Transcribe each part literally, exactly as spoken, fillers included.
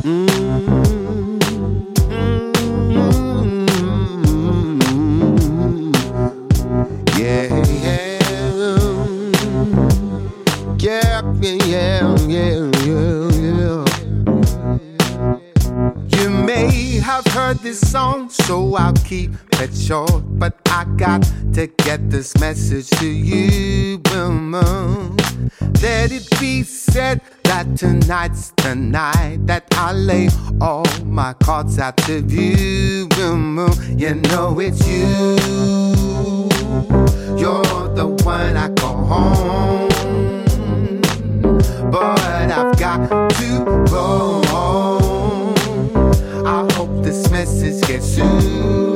This message to you, boom, boom. Let it be said that tonight's the night that I lay all my cards out to view, boom, boom. You know it's you. You're the one I call home, but I've got to go home. I hope this message gets through.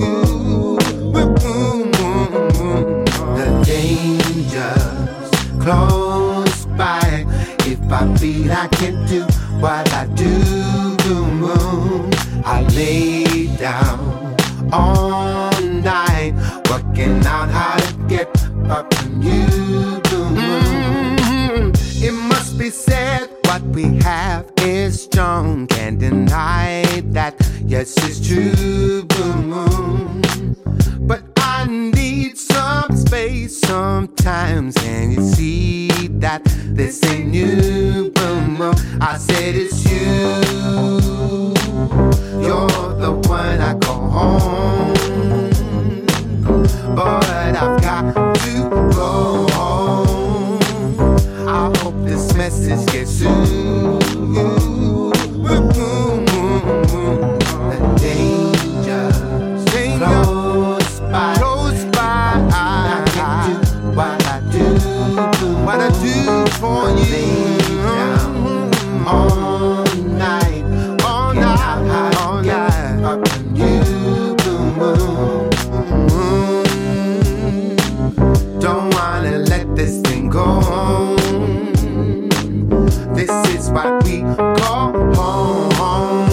Close by. If I feel I can do what I do, boom, boom, I lay down all night, working out how to get up from you, boom, boom. Mm-hmm. It must be said what we have is strong. Can't deny that, yes, it's true, boom, boom. But I need some space sometimes. Can you see that this ain't you, boom, boom? I said it's you. You're the one I call home, but I've got to go home. I hope this message gets through. Boom, boom, boom, boom. The danger's close by. Close by. I can do what I do. What I do for you. Down all night, all night, all night. Up and you, boom, boom. Don't wanna let this thing go. This is what we call home.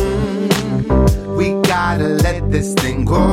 We gotta let this thing go.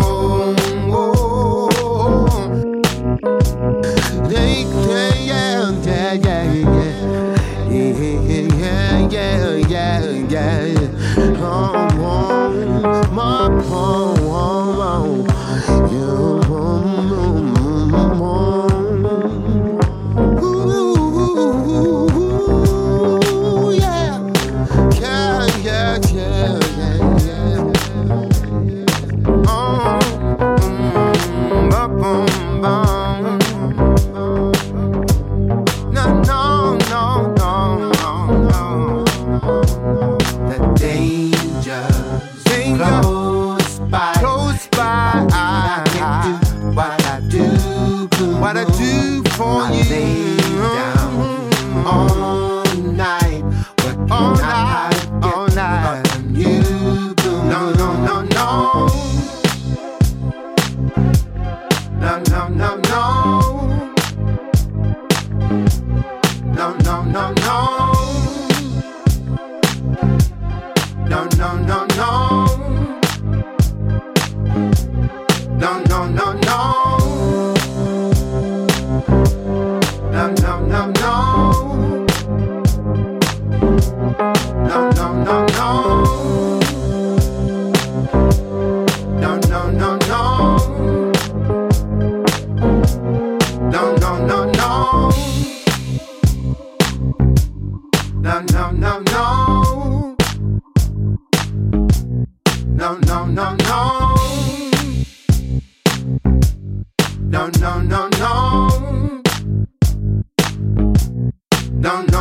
No, no, no, no. No, no.